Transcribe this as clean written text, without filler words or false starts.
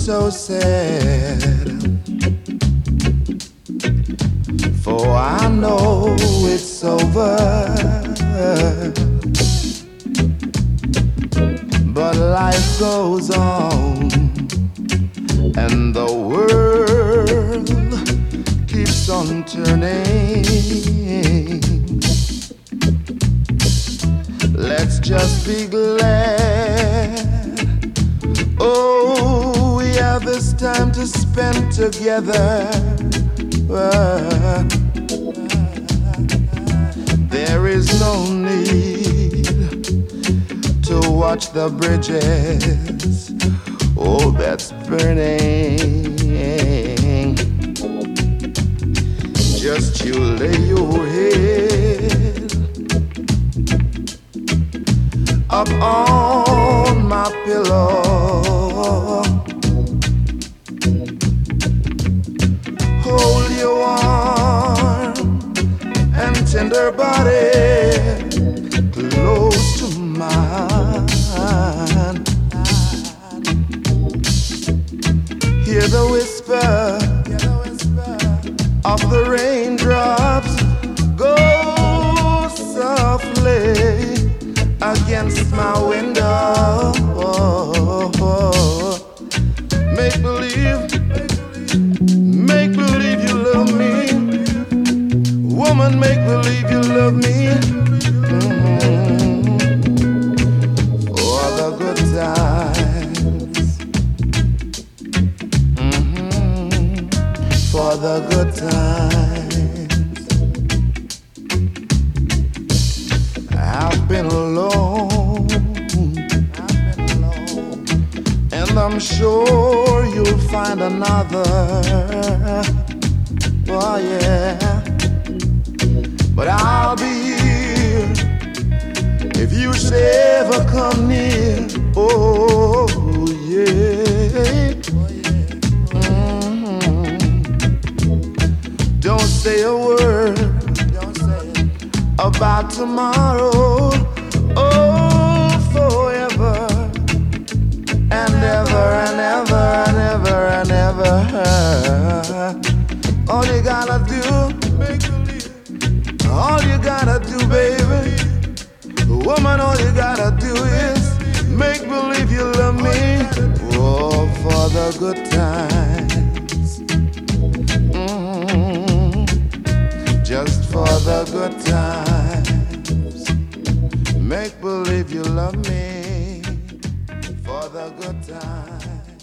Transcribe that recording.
so sad, for I know it's over. But life goes on, and the world keeps on turning. Let's just be glad. Oh, we have this time to spend together. There is no need to watch the bridges, oh, that's burning. Just you lay your head up on my pillow, hold your warm and tender body close to mine. Hear the whisper of the raindrops go softly against my window. Make believe you love me. Woman, make believe you love me. For the good times. For the good times. I've been alone, and I'm sure you'll find another. Oh yeah, but I'll be here if you should ever come near. Oh yeah. Don't say a word about tomorrow. Oh, forever and ever and ever and ever and ever. All you gotta do, make believe. All you gotta do, baby. Woman, all you gotta do is make believe you love me. Oh, for the good times. Just for the good times. Make believe you love me. For the good times.